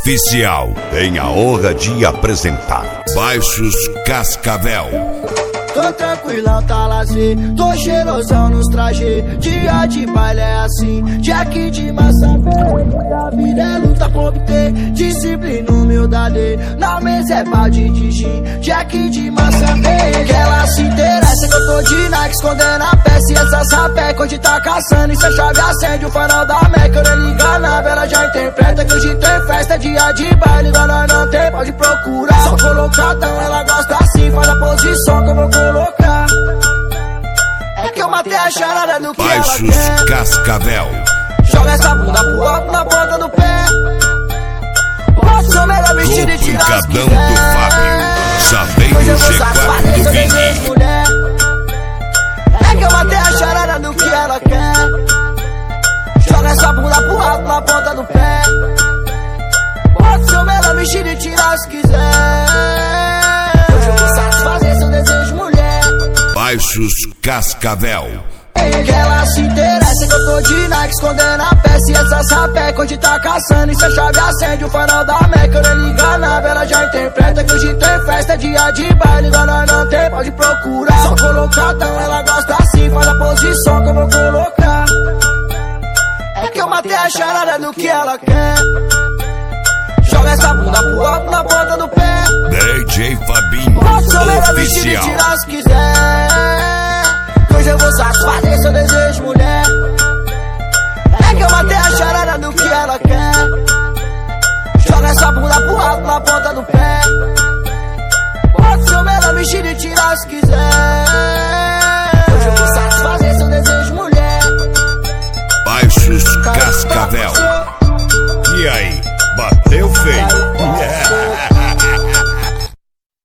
Oficial tem a honra de apresentar Baixos Cascavel. Tô tranquilão, tá lazer, tô cheirosão nos trajes. Dia de baile é assim, Jack de massa velha. A vida é luta pra obter disciplina, humildade. Na mesa é balde de gin, Jack de massa velha. Que ela se interessa que eu tô de Nike, escondendo a peça e essa sapé. Que hoje tá caçando e se a chave acende o farol da Meca. Eu nem liga nada, ela já interpreta que hoje tem festa, dia de baile. Igual nós não tem, pode procurar. Só colocadão, ela gosta assim, faz a posição que eu vou colocar. É que eu matei a charada do que Baixos ela quer. Cascavel. Joga essa bunda pro alto na ponta do pé. Pode ser o melhor vestido e tirar se Complicadão quiser. do Fábio, sabendo Hoje eu vou G4 satisfazer do seu Vini. desejo, mulher. É que eu matei a charada do que ela quer. Joga essa bunda pro alto na ponta do pé. Pode ser o melhor vestido e tirar se quiser. Hoje eu vou satisfazer seu desejo, mulher. Baixos Cascavel. Que ela se interessa que eu tô de Nike, escondendo a peça e essa sapé. Que hoje tá caçando e se a chave acende o farol da Meca. Eu nem liga nada, ela já interpreta que hoje tem festa, dia de baile. Igual nós não tem, pode procurar. Só colocadão, ela gosta assim, faz a posição que eu vou colocar. É que eu matei a charada do que ela quer. Joga essa bunda pro alto na ponta do pé. DJ Fabinho Pode ser o melhor vestido e Oficial. tirar se quiser. Hoje eu vou satisfazer seu desejo, mulher. É que eu matei a charada do que ela quer. Joga essa bunda pro alto na ponta do pé. Pode ser o melhor vestido e tirar se quiser. Hoje eu vou satisfazer seu desejo, mulher. Baixos Cascavel. E aí, bateu